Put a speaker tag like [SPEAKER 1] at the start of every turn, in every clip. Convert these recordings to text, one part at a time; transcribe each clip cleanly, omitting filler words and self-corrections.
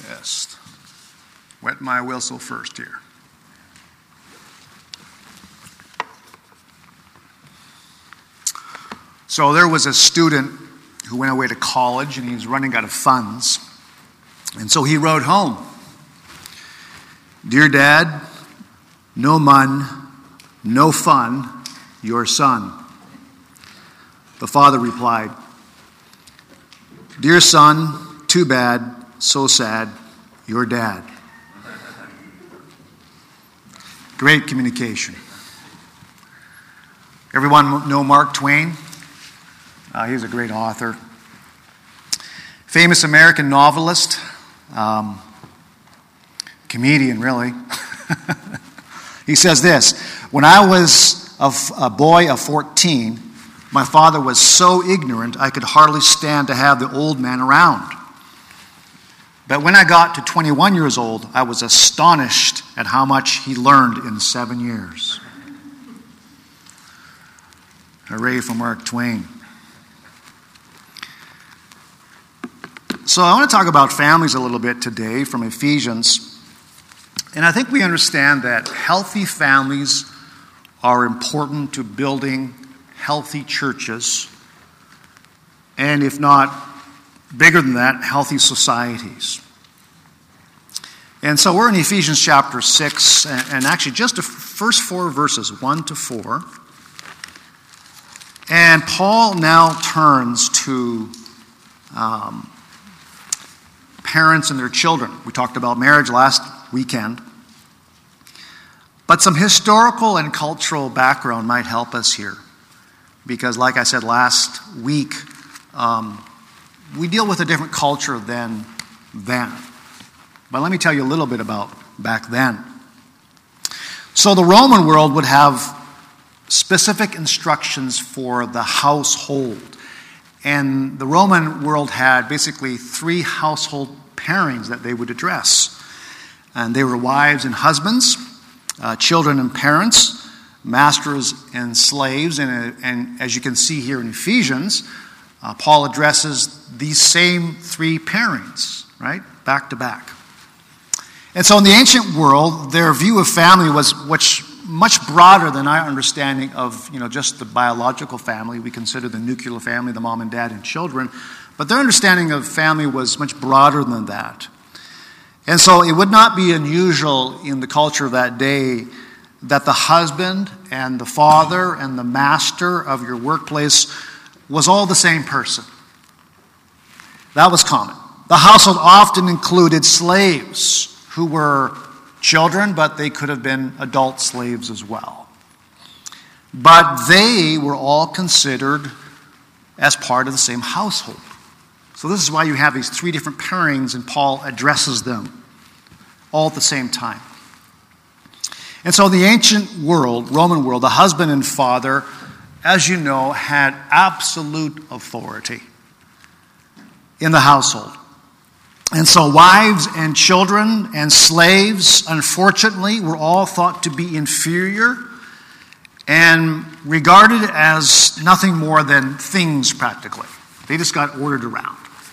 [SPEAKER 1] Just wet my whistle first here. So there was a student who went away to college and he was running out of funds. And so he wrote home, "Dear Dad, no mun, no fun, your son." The father replied, "Dear son, too bad, so sad, your dad." Great communication. Everyone know Mark Twain? He's a great author. Famous American novelist. Comedian, really. He says this: "When I was a boy of 14, my father was so ignorant I could hardly stand to have the old man around. But when I got to 21 years old, I was astonished at how much he learned in 7 years." Hooray for Mark Twain. So I want to talk about families a little bit today from Ephesians. And I think we understand that healthy families are important to building healthy churches, and if not bigger than that, healthy societies. And so we're in Ephesians chapter 6, and actually just the first 4 verses, 1 to 4. And Paul now turns to parents and their children. We talked about marriage last weekend. But some historical and cultural background might help us here. Because like I said last week, we deal with a different culture than then. But let me tell you a little bit about back then. So the Roman world would have specific instructions for the household. And the Roman world had basically 3 household pairings that they would address. And they were wives and husbands, children and parents, masters and slaves. And as you can see here in Ephesians, Paul addresses these same 3 pairings, right? Back to back. And so in the ancient world, their view of family was much broader than our understanding of, just the biological family. We consider the nuclear family, the mom and dad and children. But their understanding of family was much broader than that. And so it would not be unusual in the culture of that day that the husband and the father and the master of your workplace was all the same person. That was common. The household often included slaves who were children, but they could have been adult slaves as well. But they were all considered as part of the same household. So this is why you have these 3 different pairings, and Paul addresses them all at the same time. And so in the ancient world, Roman world, the husband and father, as you know, had absolute authority in the household. And so wives and children and slaves, unfortunately, were all thought to be inferior and regarded as nothing more than things practically. They just got ordered around.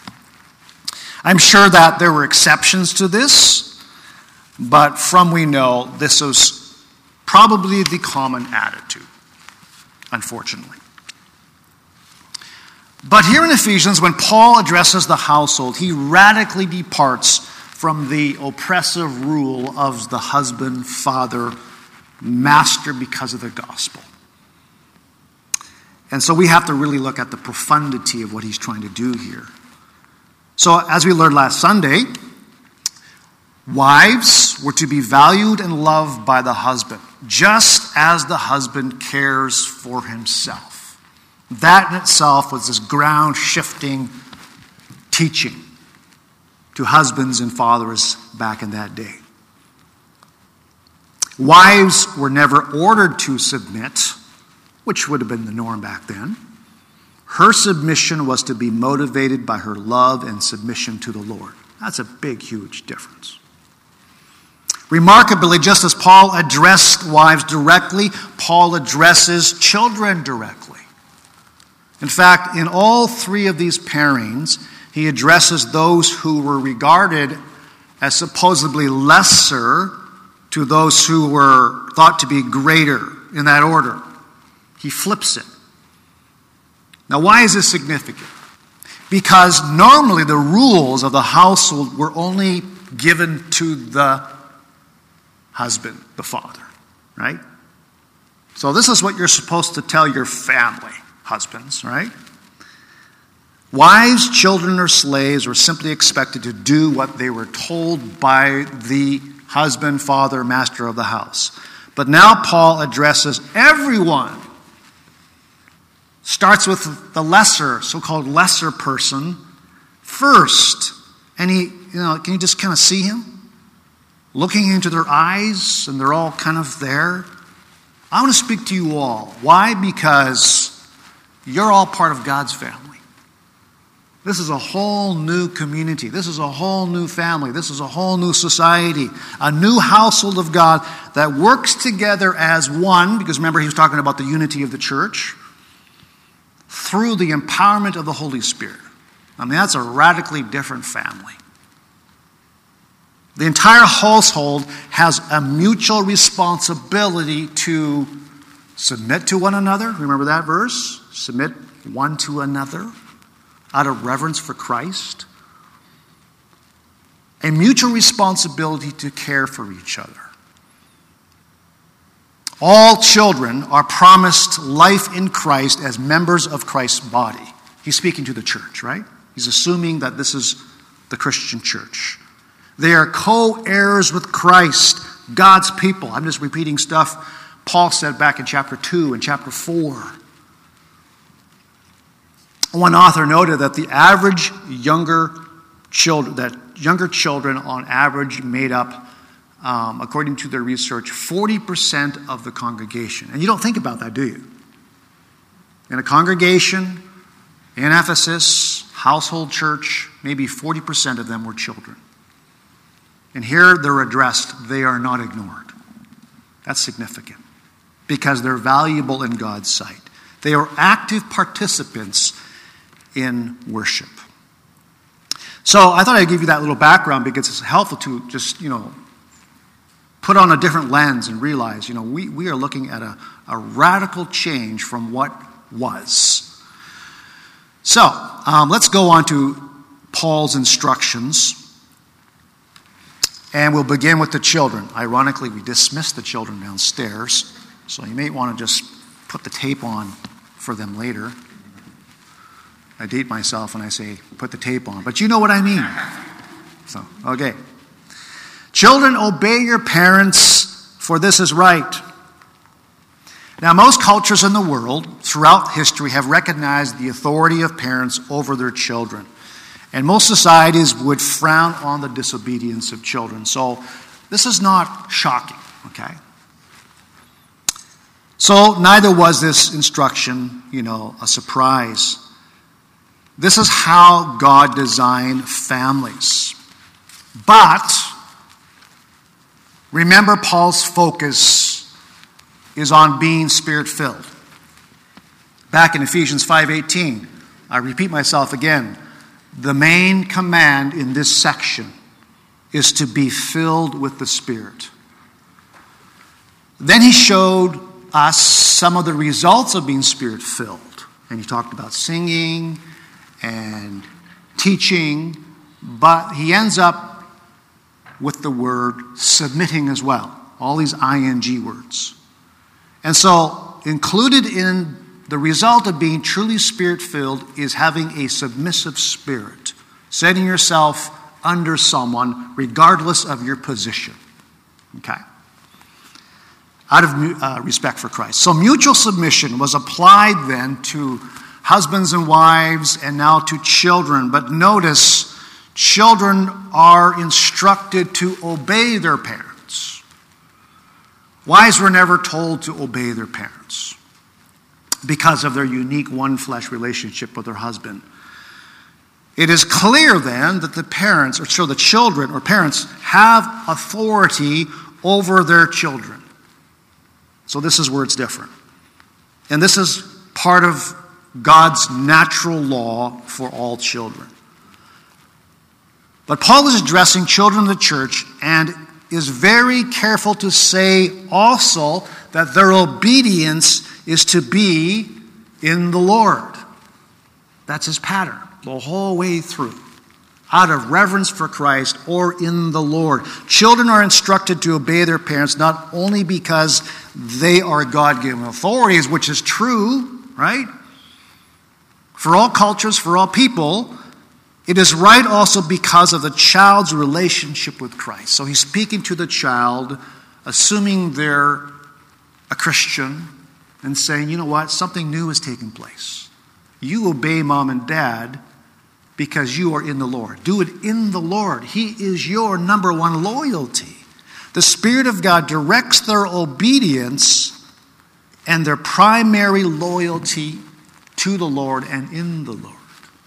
[SPEAKER 1] I'm sure that there were exceptions to this, but from we know, this was probably the common attitude, unfortunately. But here in Ephesians, when Paul addresses the household, he radically departs from the oppressive rule of the husband, father, master because of the gospel. And so we have to really look at the profundity of what he's trying to do here. So as we learned last Sunday, wives were to be valued and loved by the husband, just as the husband cares for himself. That in itself was this ground-shifting teaching to husbands and fathers back in that day. Wives were never ordered to submit, which would have been the norm back then. Her submission was to be motivated by her love and submission to the Lord. That's a big, huge difference. Remarkably, just as Paul addressed wives directly, Paul addresses children directly. In fact, in all 3 of these pairings, he addresses those who were regarded as supposedly lesser to those who were thought to be greater in that order. He flips it. Now, why is this significant? Because normally the rules of the household were only given to the husband, the father, right? So this is what you're supposed to tell your family, husbands, right? Wives, children, or slaves were simply expected to do what they were told by the husband, father, master of the house. But now Paul addresses everyone. Starts with the lesser, so-called lesser person first. And can you just kind of see him? Looking into their eyes, and they're all kind of there. I want to speak to you all. Why? Because you're all part of God's family. This is a whole new community. This is a whole new family. This is a whole new society. A new household of God that works together as one, because remember he was talking about the unity of the church, through the empowerment of the Holy Spirit. I mean, that's a radically different family. The entire household has a mutual responsibility to submit to one another. Remember that verse? Submit one to another out of reverence for Christ. A mutual responsibility to care for each other. All children are promised life in Christ as members of Christ's body. He's speaking to the church, right? He's assuming that this is the Christian church. They are co-heirs with Christ, God's people. I'm just repeating stuff Paul said back in chapter 2 and chapter 4. One author noted that the average younger children on average made up, according to their research, 40% of the congregation. And you don't think about that, do you? In a congregation, in Ephesus, household church, maybe 40% of them were children. And here they're addressed. They are not ignored. That's significant because they're valuable in God's sight. They are active participants in worship. So I thought I'd give you that little background because it's helpful to just, put on a different lens and realize, we are looking at a radical change from what was. So let's go on to Paul's instructions. And we'll begin with the children. Ironically, we dismissed the children downstairs, so you may want to just put the tape on for them later. I date myself when I say put the tape on, but you know what I mean. So, okay. Children, obey your parents, for this is right. Now, most cultures in the world throughout history have recognized the authority of parents over their children. And most societies would frown on the disobedience of children. So this is not shocking, okay? So neither was this instruction, a surprise. This is how God designed families. But remember, Paul's focus is on being Spirit-filled. Back in Ephesians 5:18, I repeat myself again, the main command in this section is to be filled with the Spirit. Then he showed us some of the results of being Spirit-filled. And he talked about singing and teaching, but he ends up with the word submitting as well. All these ing words. And so included in the result of being truly Spirit-filled is having a submissive spirit, setting yourself under someone regardless of your position. Okay? Out of respect for Christ. So mutual submission was applied then to husbands and wives and now to children. But notice, children are instructed to obey their parents. Wives were never told to obey their parents because of their unique one-flesh relationship with their husband. It is clear then that the parents, or so the children or parents, have authority over their children. So this is where it's different. And this is part of God's natural law for all children. But Paul is addressing children of the church and is very careful to say also that their obedience is to be in the Lord. That's his pattern the whole way through. Out of reverence for Christ or in the Lord. Children are instructed to obey their parents not only because they are God-given authorities, which is true, right? For all cultures, for all people, it is right also because of the child's relationship with Christ. So he's speaking to the child, assuming they're a Christian, and saying, you know what, something new is taking place. You obey mom and dad because you are in the Lord. Do it in the Lord. He is your number one loyalty. The Spirit of God directs their obedience and their primary loyalty to the Lord and in the Lord.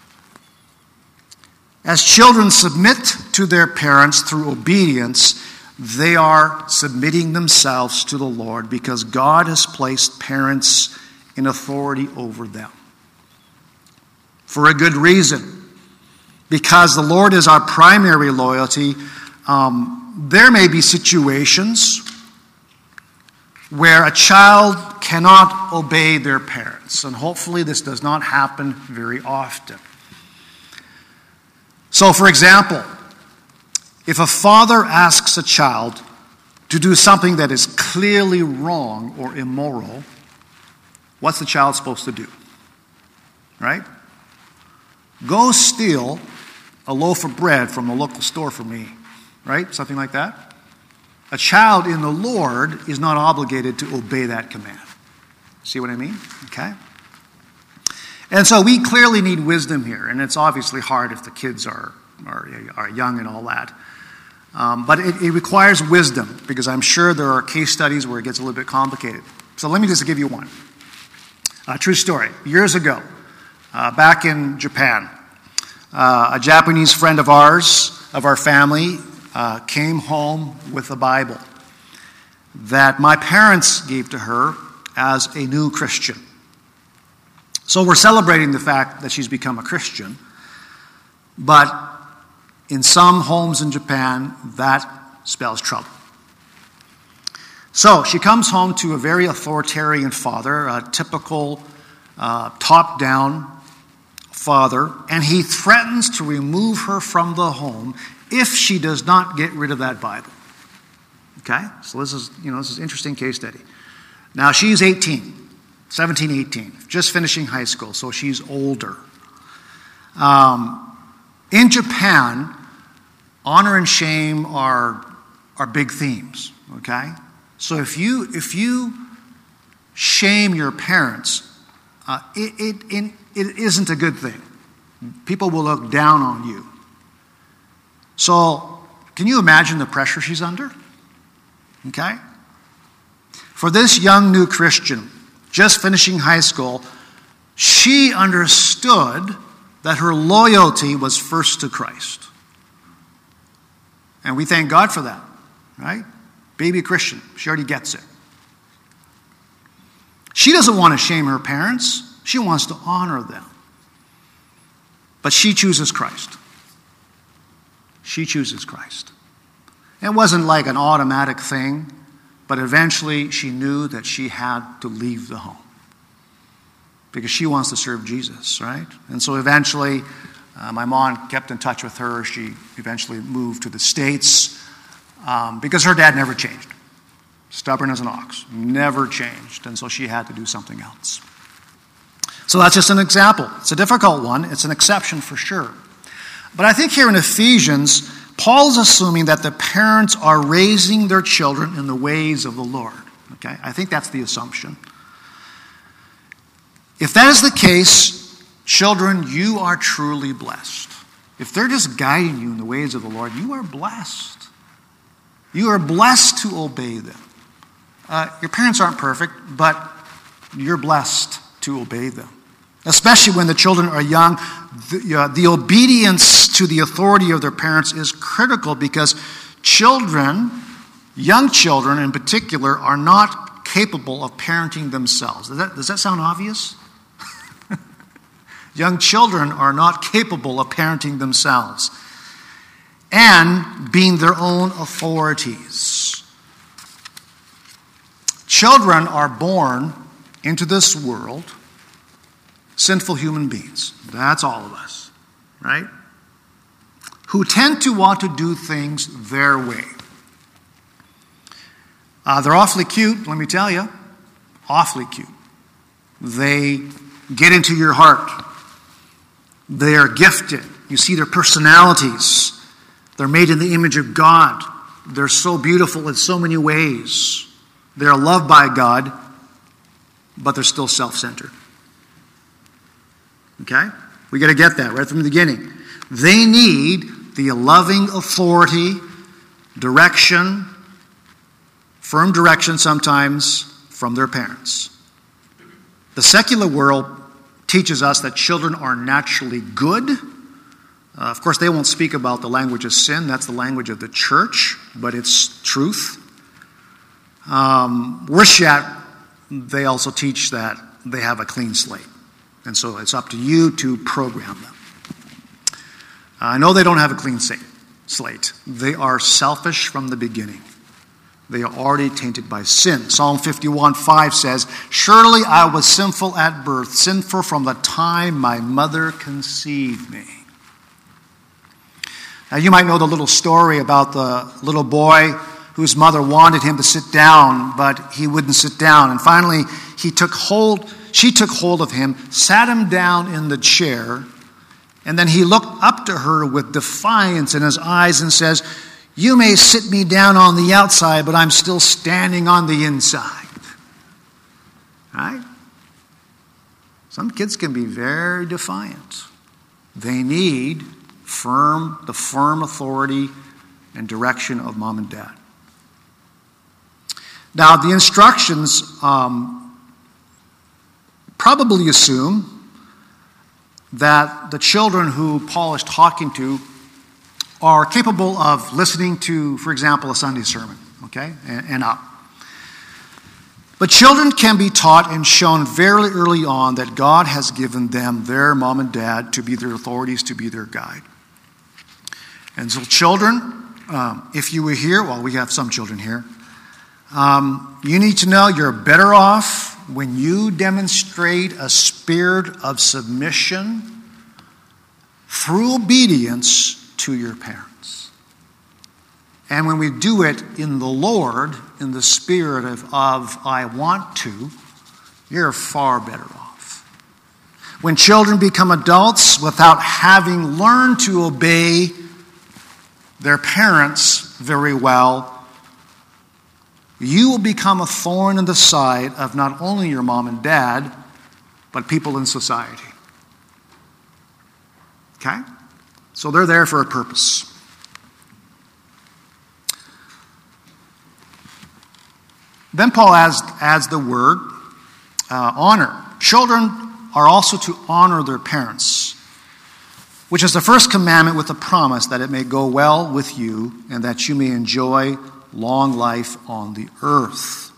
[SPEAKER 1] As children submit to their parents through obedience, they are submitting themselves to the Lord because God has placed parents in authority over them. For a good reason. Because the Lord is our primary loyalty, there may be situations where a child cannot obey their parents. And hopefully this does not happen very often. So, for example, if a father asks a child to do something that is clearly wrong or immoral, what's the child supposed to do? Right? Go steal a loaf of bread from the local store for me. Right? Something like that. A child in the Lord is not obligated to obey that command. See what I mean? Okay? And so we clearly need wisdom here, and it's obviously hard if the kids are young and all that. But it requires wisdom, because I'm sure there are case studies where it gets a little bit complicated. So let me just give you one. A true story. Years ago, back in Japan, a Japanese friend of ours, of our family, came home with a Bible that my parents gave to her as a new Christian. So we're celebrating the fact that she's become a Christian, but in some homes in Japan, that spells trouble. So she comes home to a very authoritarian father, a typical top-down father, and he threatens to remove her from the home if she does not get rid of that Bible. Okay? So this is an interesting case study. Now she's 17, 18, just finishing high school, so she's older. In Japan, honor and shame are big themes, okay? So if you shame your parents, it isn't a good thing. People will look down on you. So can you imagine the pressure she's under? Okay? For this young new Christian, just finishing high school, she understood that her loyalty was first to Christ. And we thank God for that, right? Baby Christian, she already gets it. She doesn't want to shame her parents. She wants to honor them. But she chooses Christ. She chooses Christ. It wasn't like an automatic thing, but eventually she knew that she had to leave the home because she wants to serve Jesus, right? And so eventually, my mom kept in touch with her. She eventually moved to the States because her dad never changed. Stubborn as an ox, never changed. And so she had to do something else. So that's just an example. It's a difficult one. It's an exception for sure. But I think here in Ephesians, Paul's assuming that the parents are raising their children in the ways of the Lord. Okay? I think that's the assumption. If that is the case, children, you are truly blessed. If they're just guiding you in the ways of the Lord, you are blessed. You are blessed to obey them. Your parents aren't perfect, but you're blessed to obey them. Especially when the children are young, the obedience to the authority of their parents is critical because children, young children in particular, are not capable of parenting themselves. Does that sound obvious? Young children are not capable of parenting themselves. and being their own authorities. Children are born into this world sinful human beings. That's all of us, right? Who tend to want to do things their way. They're awfully cute, let me tell you. Awfully cute. They get into your heart. They are gifted. You see their personalities. They're made in the image of God. They're so beautiful in so many ways. They're loved by God, but they're still self-centered. Okay? We got to get that right from the beginning. They need the loving authority, direction, firm direction sometimes from their parents. The secular world teaches us that children are naturally good. Of course, they won't speak about the language of sin. That's the language of the church, but it's truth. Worse yet, they also teach that they have a clean slate. And so it's up to you to program them. I know they don't have a clean slate. They are selfish from the beginning. They are already tainted by sin. Psalm 51:5 says, "Surely I was sinful at birth, sinful from the time my mother conceived me." Now you might know the little story about the little boy whose mother wanted him to sit down, but he wouldn't sit down. And finally, she took hold of him, sat him down in the chair, and then he looked up to her with defiance in his eyes and says, "You may sit me down on the outside, but I'm still standing on the inside." Right? Some kids can be very defiant. They need the firm authority and direction of mom and dad. Now, the instructions probably assume that the children who Paul is talking to are capable of listening to, for example, a Sunday sermon, okay, and up. But children can be taught and shown very early on that God has given them their mom and dad to be their authorities, to be their guide. And so children, if you were here, well, we have some children here, you need to know you're better off when you demonstrate a spirit of submission through obedience to your parents. And when we do it in the Lord, in the spirit of I want to, you're far better off. When children become adults without having learned to obey their parents very well, you will become a thorn in the side of not only your mom and dad, but people in society. Okay? So they're there for a purpose. Then Paul adds the word honor. Children are also to honor their parents, which is the first commandment with the promise that it may go well with you and that you may enjoy long life on the earth.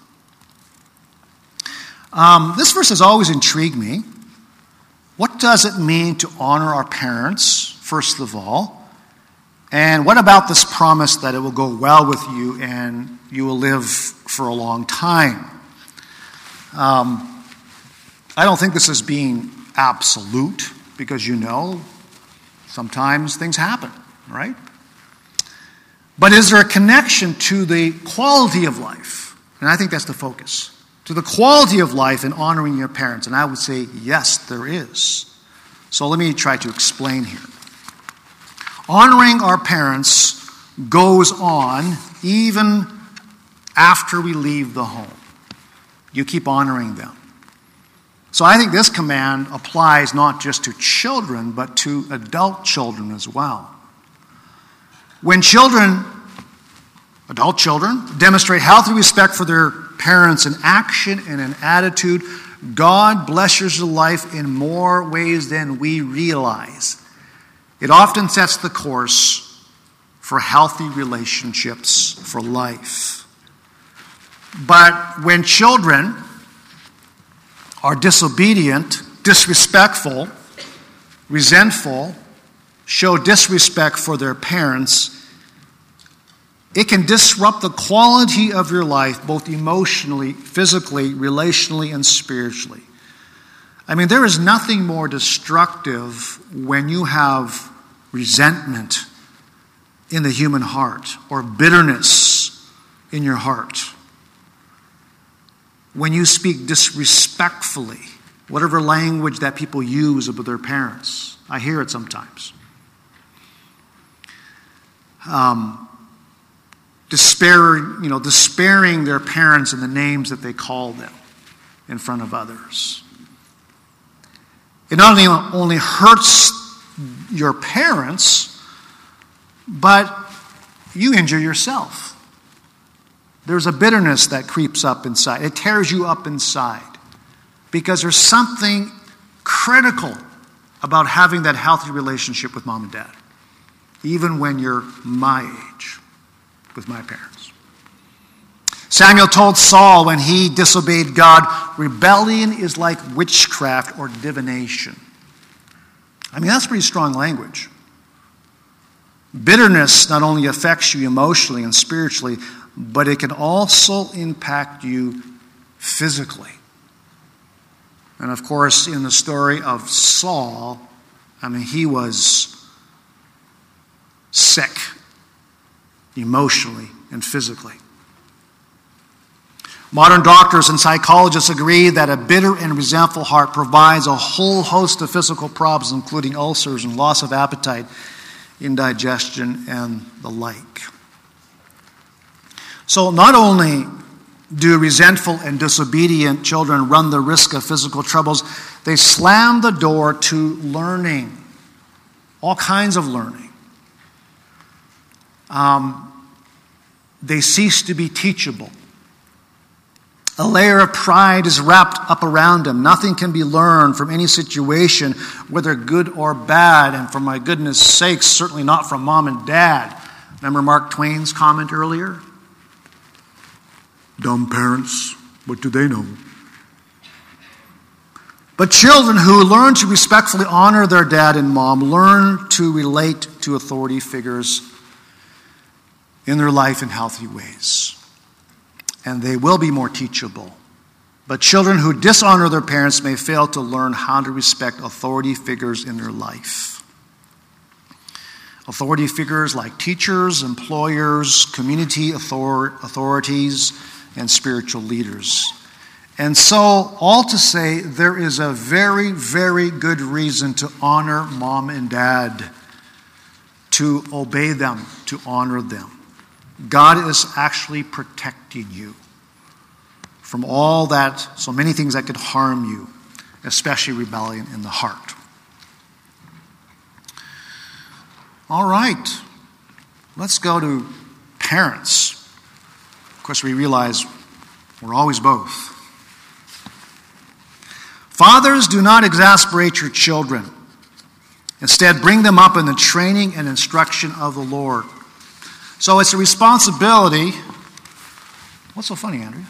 [SPEAKER 1] This verse has always intrigued me. What does it mean to honor our parents, first of all? And what about this promise that it will go well with you and you will live for a long time? I don't think this is being absolute because sometimes things happen, right? But is there a connection to the quality of life? And I think that's the focus. To the quality of life in honoring your parents. And I would say, yes, there is. So let me try to explain here. Honoring our parents goes on even after we leave the home. You keep honoring them. So I think this command applies not just to children, but to adult children as well. When adult children, demonstrate healthy respect for their parents in action and in attitude, God blesses your life in more ways than we realize. It often sets the course for healthy relationships for life. But when children are disobedient, disrespectful, resentful, show disrespect for their parents, It can disrupt the quality of your life, both emotionally, physically, relationally, and spiritually. I mean, there is nothing more destructive when you have resentment in the human heart or bitterness in your heart. When you speak disrespectfully, whatever language that people use about their parents. I hear it sometimes. Despairing their parents in the names that they call them in front of others. It not only hurts your parents, but you injure yourself. There's a bitterness that creeps up inside. It tears you up inside because there's something critical about having that healthy relationship with mom and dad, even when you're my age, with my parents. Samuel told Saul when he disobeyed God, rebellion is like witchcraft or divination. I mean, that's pretty strong language. Bitterness not only affects you emotionally and spiritually, but it can also impact you physically. And of course, in the story of Saul, I mean, he was sick emotionally and physically. Modern doctors and psychologists agree that a bitter and resentful heart provides a whole host of physical problems, including ulcers and loss of appetite, indigestion, and the like. So not only do resentful and disobedient children run the risk of physical troubles, they slam the door to learning, all kinds of learning. They cease to be teachable. A layer of pride is wrapped up around them. Nothing can be learned from any situation, whether good or bad. And for my goodness sakes, certainly not from mom and dad. Remember Mark Twain's comment earlier? Dumb parents, what do they know? But children who learn to respectfully honor their dad and mom learn to relate to authority figures in their life in healthy ways. And they will be more teachable. But children who dishonor their parents may fail to learn how to respect authority figures in their life. Authority figures like teachers, employers, community authorities, and spiritual leaders. And so, all to say, there is a very, very good reason to honor mom and dad, to obey them, to honor them. God is actually protecting you from all that, so many things that could harm you, especially rebellion in the heart. All right, let's go to parents. Of course, we realize we're always both. Fathers, do not exasperate your children. Instead, bring them up in the training and instruction of the Lord. So it's a responsibility. What's so funny, Andrew?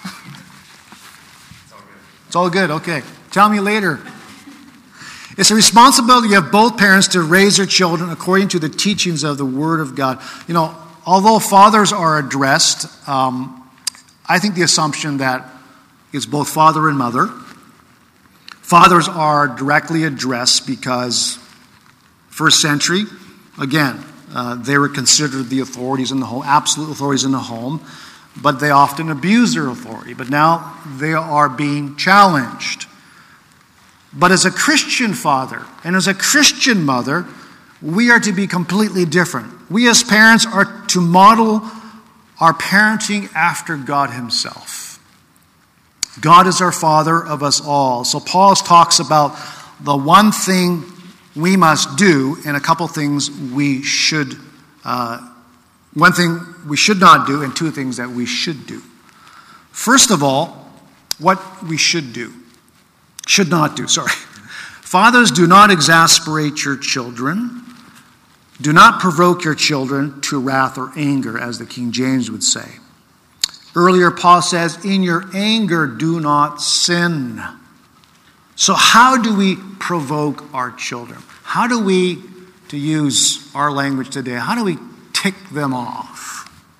[SPEAKER 1] It's all good, okay. Tell me later. It's a responsibility of both parents to raise their children according to the teachings of the Word of God. You know, although fathers are addressed, I think the assumption that it's both father and mother. Fathers are directly addressed because first century, again, they were considered the authorities in the home, absolute authorities in the home, but they often abuse their authority. But now they are being challenged. But as a Christian father and as a Christian mother, we are to be completely different. We as parents are to model our parenting after God Himself. God is our Father of us all. So Paul talks about the one thing we must do and a couple things we should, one thing we should not do and two things that we should do. First of all, what we should not do. Fathers, do not exasperate your children. Do not provoke your children to wrath or anger, as the King James would say. Earlier, Paul says, in your anger, do not sin. So how do we provoke our children? How do we, to use our language today, how do we tick them off?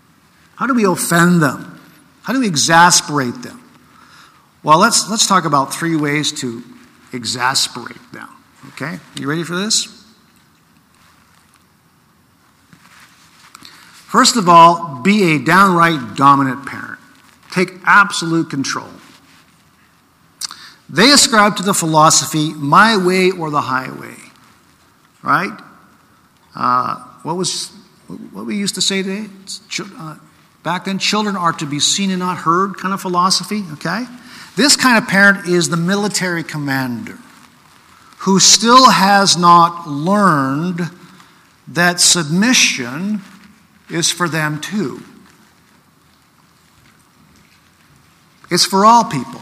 [SPEAKER 1] How do we offend them? How do we exasperate them? Well, let's talk about 3 ways to exasperate them. Okay? You ready for this? First of all, be a downright dominant parent. Take absolute control. They ascribe to the philosophy, my way or the highway. Right? What we used to say today? Back then, children are to be seen and not heard kind of philosophy. Okay? This kind of parent is the military commander who still has not learned that submission is for them too. It's for all people.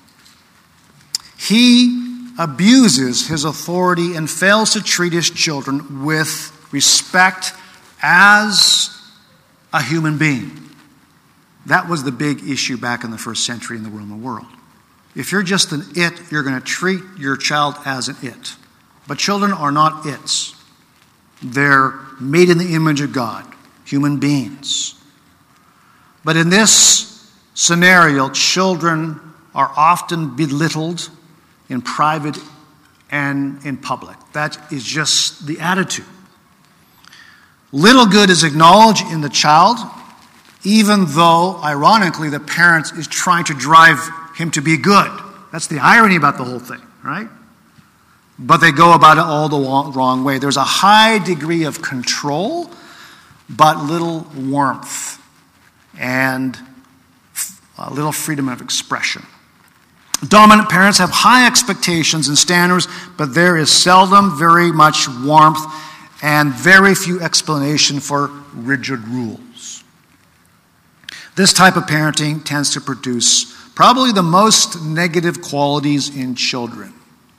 [SPEAKER 1] He abuses his authority and fails to treat his children with respect as a human being. That was the big issue back in the first century in the Roman world. If you're just an it, you're going to treat your child as an it. But children are not its. They're made in the image of God, human beings. But in this scenario, children are often belittled in private and in public. That is just the attitude. Little good is acknowledged in the child, even though, ironically, the parent is trying to drive him to be good. That's the irony about the whole thing, right? But they go about it all the wrong way. There's a high degree of control, but little warmth and a little freedom of expression. Dominant parents have high expectations and standards, but there is seldom very much warmth and very few explanation for rigid rules. This type of parenting tends to produce probably the most negative qualities in children.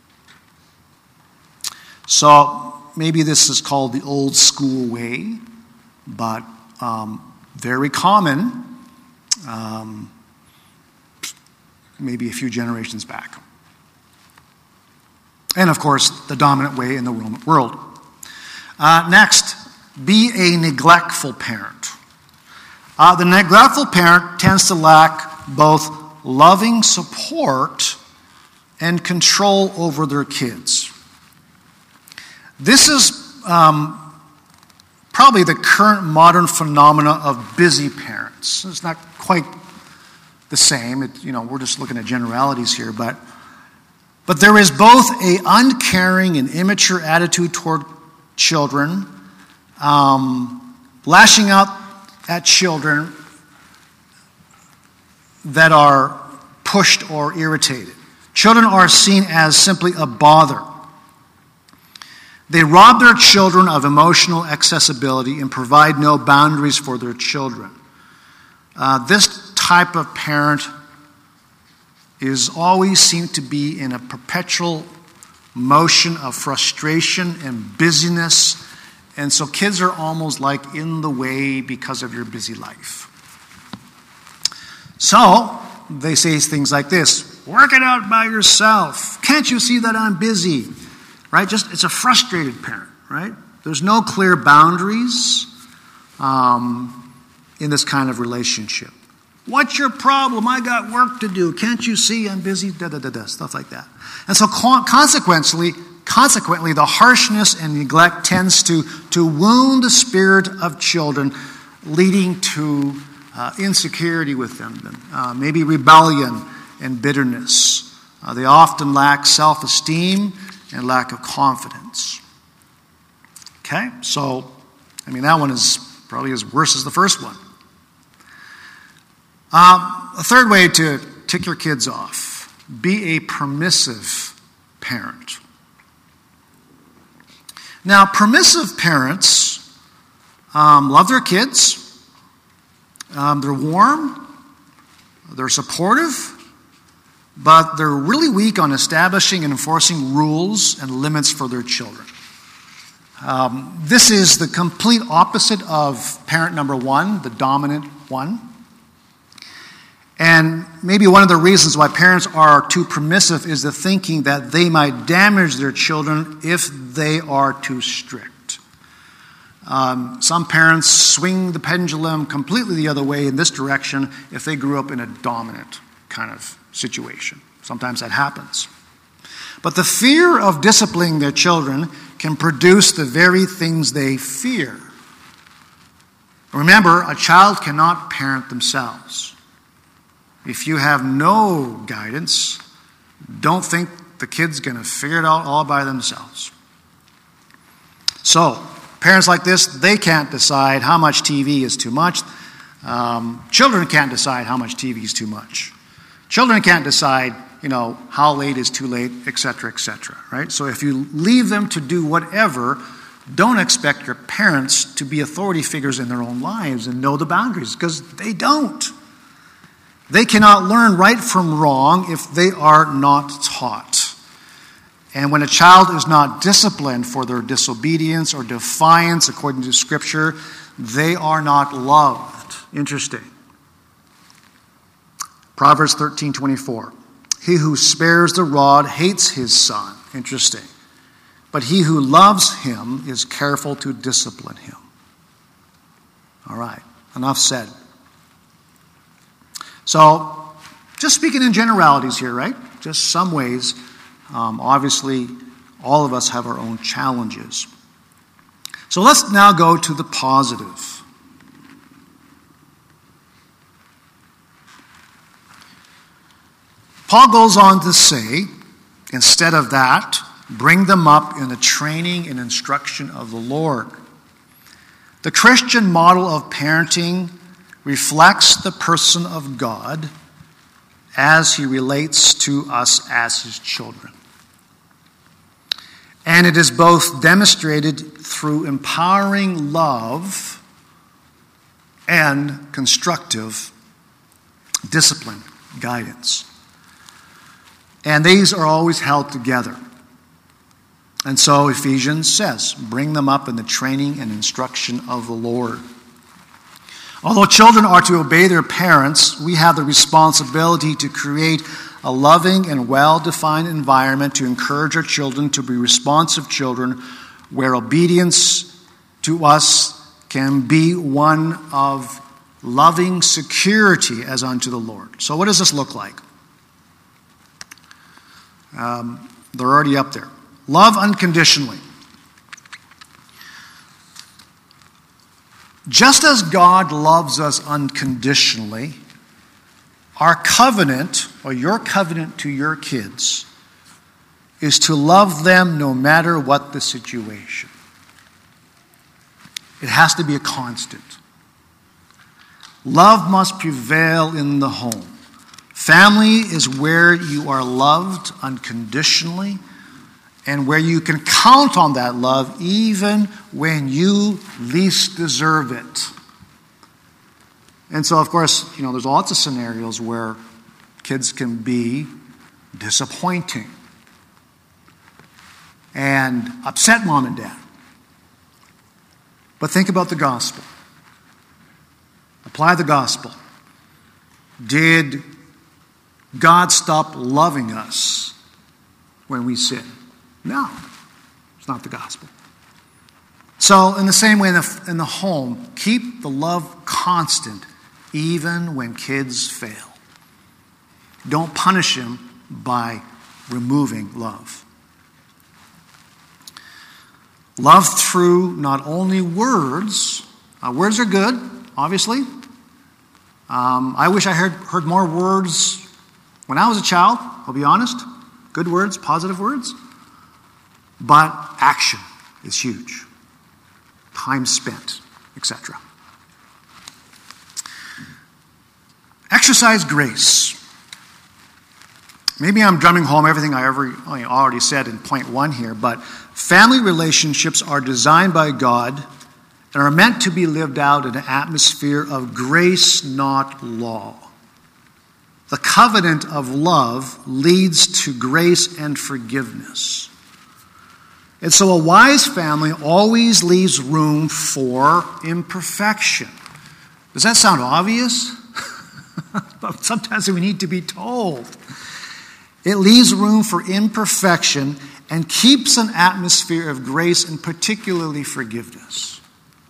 [SPEAKER 1] So maybe this is called the old school way, but very common maybe a few generations back. And of course, the dominant way in the Roman world. Next, be a neglectful parent. The neglectful parent tends to lack both loving support and control over their kids. This is probably the current modern phenomena of busy parents. It's not quite the same. We're just looking at generalities here, but there is both an uncaring and immature attitude toward children, lashing out at children that are pushed or irritated. Children are seen as simply a bother. They rob their children of emotional accessibility and provide no boundaries for their children. This type of parent is always seen to be in a perpetual motion of frustration and busyness. And so kids are almost like in the way because of your busy life. So they say things like this: work it out by yourself. Can't you see that I'm busy? Right? It's a frustrated parent, right? There's no clear boundaries in this kind of relationship. What's your problem? I got work to do. Can't you see I'm busy? Stuff like that. And so consequently, the harshness and neglect tends to wound the spirit of children, leading to insecurity with them, maybe rebellion and bitterness. They often lack self-esteem and lack of confidence. Okay, so, that one is probably as worse as the first one. A third way to tick your kids off: be a permissive parent. Now, permissive parents love their kids. They're warm. They're supportive. But they're really weak on establishing and enforcing rules and limits for their children. This is the complete opposite of parent number one, the dominant one. And maybe one of the reasons why parents are too permissive is the thinking that they might damage their children if they are too strict. Some parents swing the pendulum completely the other way in this direction if they grew up in a dominant kind of situation. Sometimes that happens. But the fear of disciplining their children can produce the very things they fear. Remember, a child cannot parent themselves. If you have no guidance, don't think the kid's going to figure it out all by themselves. So, parents like this, they can't decide how much TV is too much. Children can't decide how much TV is too much. Children can't decide, how late is too late, etc., right? So if you leave them to do whatever, don't expect your parents to be authority figures in their own lives and know the boundaries, because they don't. They cannot learn right from wrong if they are not taught. And when a child is not disciplined for their disobedience or defiance according to Scripture, they are not loved. Interesting. Proverbs 13:24. He who spares the rod hates his son. Interesting. But he who loves him is careful to discipline him. All right, enough said. So, just speaking in generalities here, right? Just some ways. Obviously, all of us have our own challenges. So let's now go to the positive. Paul goes on to say, instead of that, bring them up in the training and instruction of the Lord. The Christian model of parenting reflects the person of God as he relates to us as his children. And it is both demonstrated through empowering love and constructive discipline, guidance. And these are always held together. And so Ephesians says, bring them up in the training and instruction of the Lord. Although children are to obey their parents, we have the responsibility to create a loving and well-defined environment to encourage our children to be responsive children, where obedience to us can be one of loving security as unto the Lord. So what does this look like? They're already up there. Love unconditionally. Just as God loves us unconditionally, our covenant, or your covenant to your kids, is to love them no matter what the situation. It has to be a constant. Love must prevail in the home. Family is where you are loved unconditionally and where you can count on that love even when you least deserve it. And so, of course, there's lots of scenarios where kids can be disappointing and upset mom and dad. But think about the gospel. Apply the gospel. Did God stop loving us when we sin? No, it's not the gospel. So, in the same way, in the home, keep the love constant even when kids fail. Don't punish them by removing love. Love through not only words. Words are good, obviously. I wish I heard more words when I was a child, I'll be honest. Good words, positive words. But action is huge. Time spent, etc. Exercise grace. Maybe I'm drumming home everything I already said in point 1 here, but family relationships are designed by God and are meant to be lived out in an atmosphere of grace, not law. The covenant of love leads to grace and forgiveness. And so a wise family always leaves room for imperfection. Does that sound obvious? But sometimes we need to be told. It leaves room for imperfection and keeps an atmosphere of grace and particularly forgiveness.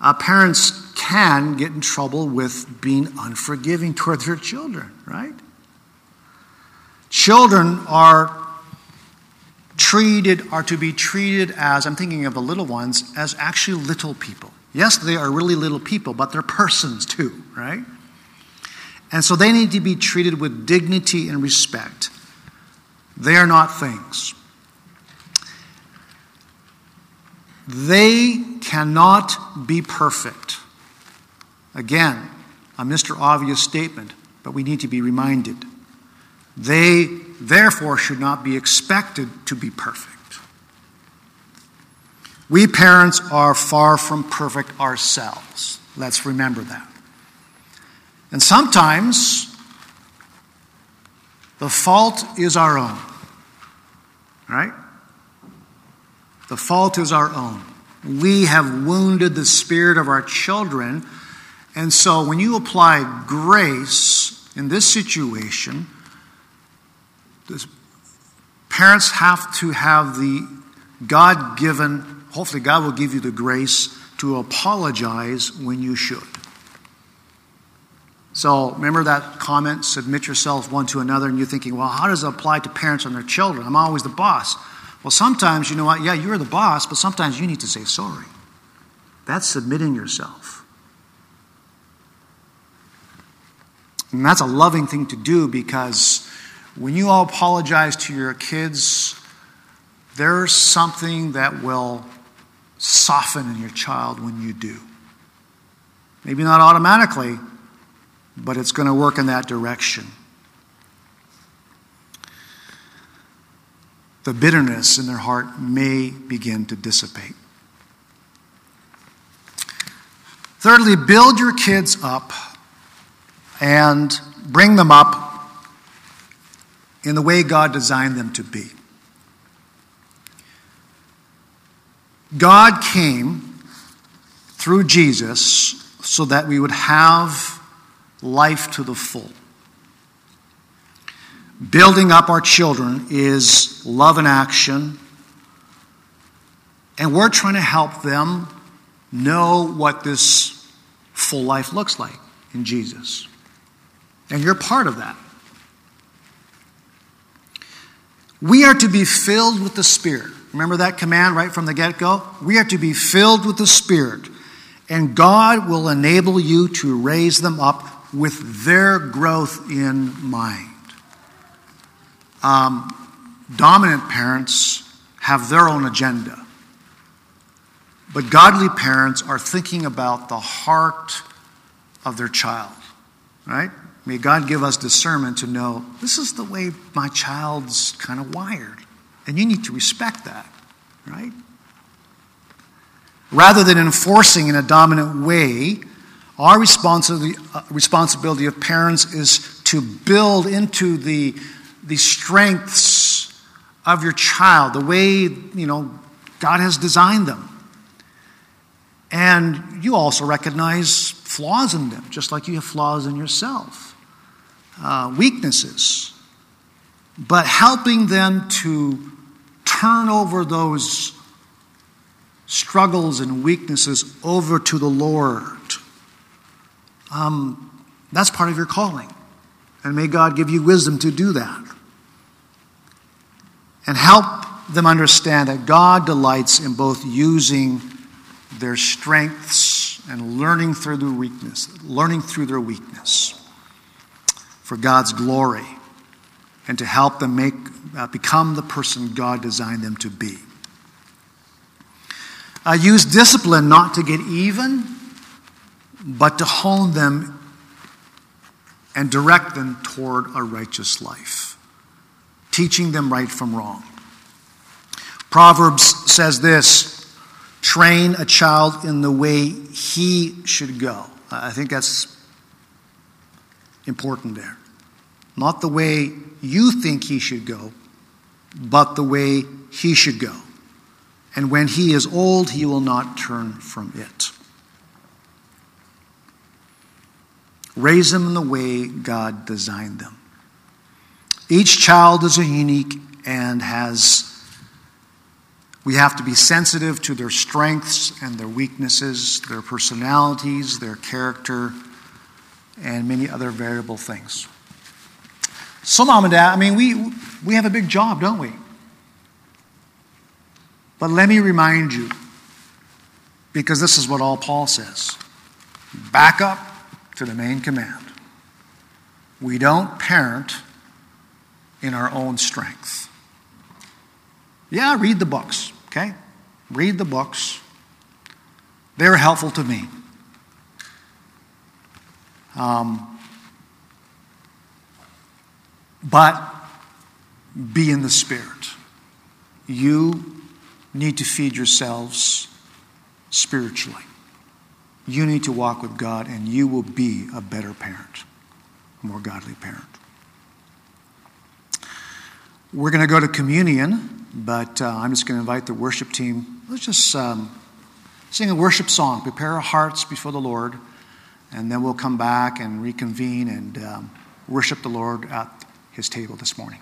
[SPEAKER 1] Parents can get in trouble with being unforgiving toward their children, right? Children are to be treated as, I'm thinking of the little ones, as actually little people. Yes, they are really little people, but they're persons too, right? And so they need to be treated with dignity and respect. They are not things. They cannot be perfect. Again, a Mr. Obvious statement, but we need to be reminded. They, therefore, should not be expected to be perfect. We parents are far from perfect ourselves. Let's remember that. And sometimes the fault is our own, right? The fault is our own. We have wounded the spirit of our children. And so when you apply grace in this situation, parents have to have the God-given, hopefully God will give you the grace to apologize when you should. So remember that comment, submit yourselves one to another, and you're thinking, well, how does it apply to parents and their children? I'm always the boss. Well, sometimes, you know what, yeah, you're the boss, but sometimes you need to say sorry. That's submitting yourself. And that's a loving thing to do, because when you all apologize to your kids, there's something that will soften in your child when you do. Maybe not automatically, but it's going to work in that direction. The bitterness in their heart may begin to dissipate. Thirdly, build your kids up and bring them up in the way God designed them to be. God came through Jesus so that we would have life to the full. Building up our children is love in action, and we're trying to help them know what this full life looks like in Jesus. And you're part of that. We are to be filled with the Spirit. Remember that command right from the get-go? We are to be filled with the Spirit, and God will enable you to raise them up with their growth in mind. Dominant parents have their own agenda, but godly parents are thinking about the heart of their child, right? May God give us discernment to know this is the way my child's kind of wired, and you need to respect that, right? Rather than enforcing in a dominant way, our responsibility of parents is to build into the strengths of your child, the way, God has designed them. And you also recognize flaws in them, just like you have flaws in yourself, weaknesses. But helping them to turn over those struggles and weaknesses over to the Lord. That's part of your calling. And may God give you wisdom to do that. And help them understand that God delights in both using their strengths and learning through their weakness for God's glory, and to help them become the person God designed them to be. Use discipline not to get even, but to hone them and direct them toward a righteous life, teaching them right from wrong. Proverbs says this: train a child in the way he should go. I think that's important there. Not the way you think he should go, but the way he should go. And when he is old, he will not turn from it. Raise them in the way God designed them. Each child is unique and has We have to be sensitive to their strengths and their weaknesses, their personalities, their character, and many other variable things. So, Mom and Dad, we have a big job, don't we? But let me remind you, because this is what all Paul says. Back up to the main command. We don't parent in our own strength. Yeah, read the books, okay? Read the books. They're helpful to me. But be in the Spirit. You need to feed yourselves spiritually. You need to walk with God, and you will be a better parent, a more godly parent. We're going to go to communion, but I'm just going to invite the worship team. Let's just sing a worship song, prepare our hearts before the Lord, and then we'll come back and reconvene and worship the Lord at His table this morning.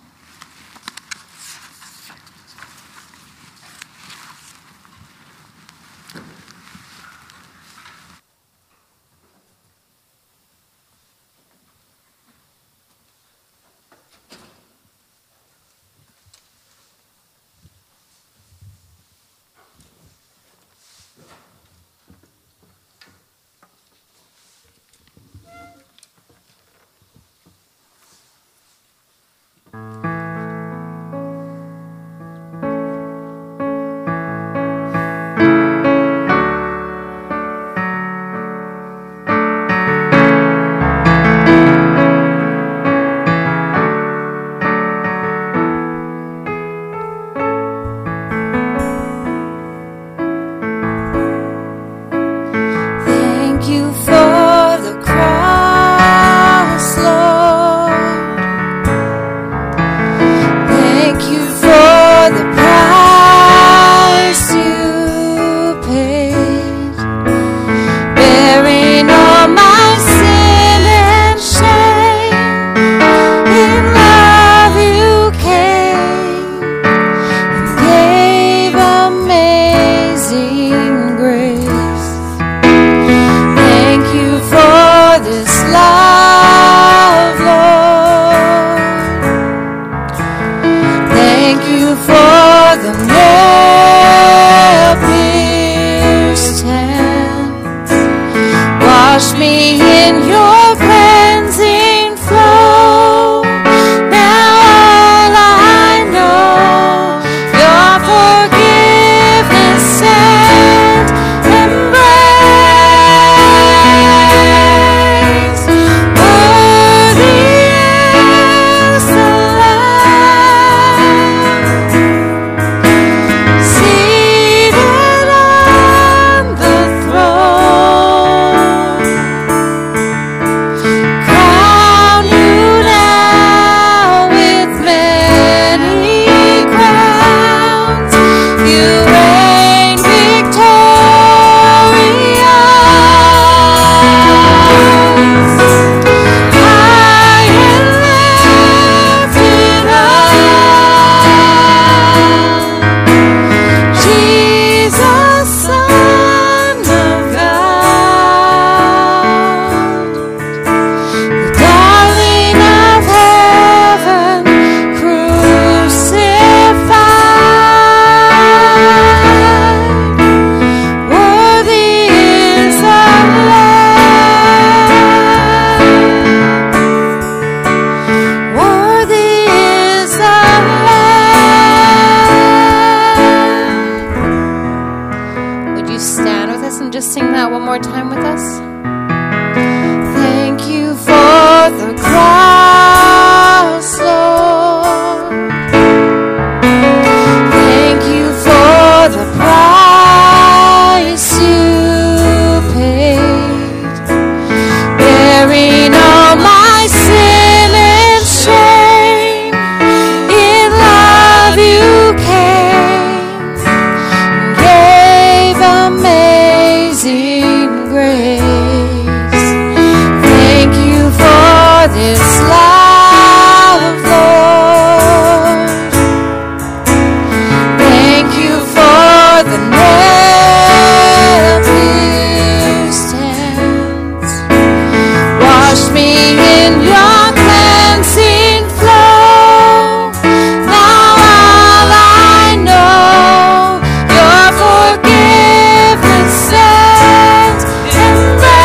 [SPEAKER 2] more time with us? Thank you for the cross.